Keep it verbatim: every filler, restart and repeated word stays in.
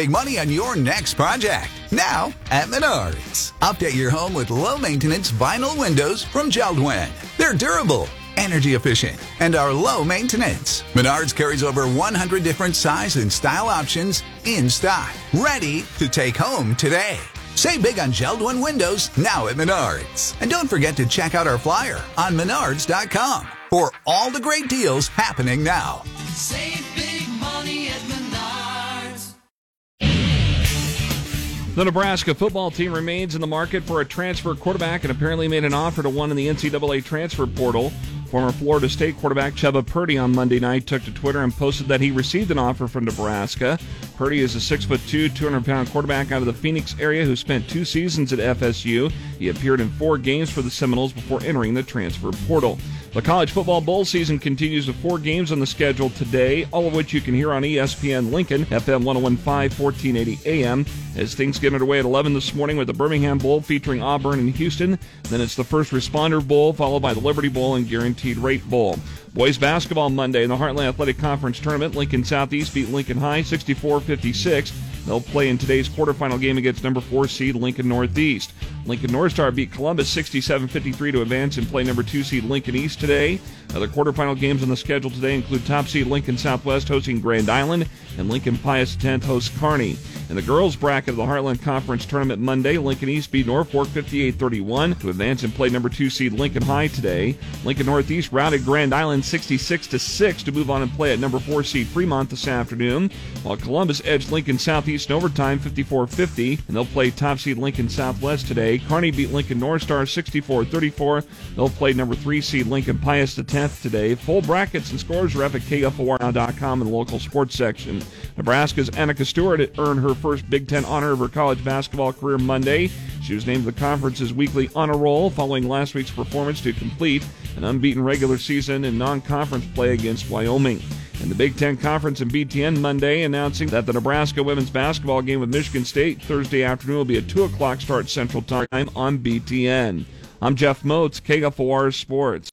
Make money on your next project. Now at Menards. Update your home with low-maintenance vinyl windows from Jeld-Wen. They're durable, energy efficient, and are low maintenance. Menards carries over one hundred different size and style options in stock. Ready to take home today. Save big on Jeld-Wen windows now at Menards. And don't forget to check out our flyer on menards dot com for all the great deals happening now. Save big money at Menards. The Nebraska football team remains in the market for a transfer quarterback and apparently made an offer to one in the N C double A transfer portal. Former Florida State quarterback Chubba Purdy on Monday night took to Twitter and posted that he received an offer from Nebraska. Purdy is a six foot two, two hundred pound quarterback out of the Phoenix area who spent two seasons at F S U. He appeared in four games for the Seminoles before entering the transfer portal. The college football bowl season continues with four games on the schedule today, all of which you can hear on E S P N Lincoln, F M one oh one point five, fourteen eighty A M. As things get underway at eleven this morning with the Birmingham Bowl featuring Auburn and Houston. Then it's the First Responder Bowl, followed by the Liberty Bowl and Guaranteed Rate Bowl. Boys basketball Monday in the Heartland Athletic Conference Tournament. Lincoln Southeast beat Lincoln High sixty-four fifty-six. They'll play in today's quarterfinal game against number four seed Lincoln Northeast. Lincoln North Star beat Columbus sixty-seven fifty-three to advance and play number two seed Lincoln East today. Other quarterfinal games on the schedule today include top seed Lincoln Southwest hosting Grand Island and Lincoln Pius X hosts Kearney. In the girls bracket of the Heartland Conference Tournament Monday, Lincoln East beat Norfolk fifty-eight thirty-one to advance and play number two seed Lincoln High today. Lincoln Northeast routed Grand Island sixty-six to six to move on and play at number four seed Fremont this afternoon, while Columbus edged Lincoln Southeast in overtime fifty-four fifty, and they'll play top seed Lincoln Southwest today. Kearney beat Lincoln North Star sixty-four thirty-four. They'll play number three seed Lincoln Pius X today. Full brackets and scores are up at K F O R now dot com in the local sports section. Nebraska's Annika Stewart earned her first Big Ten honor of her college basketball career Monday. She was named the conference's weekly honor roll following last week's performance to complete an unbeaten regular season in non-conference play against Wyoming. In the Big Ten Conference and B T N Monday, announcing that the Nebraska women's basketball game with Michigan State Thursday afternoon will be a two o'clock start Central Time on B T N. I'm Jeff Moats, K F O R Sports.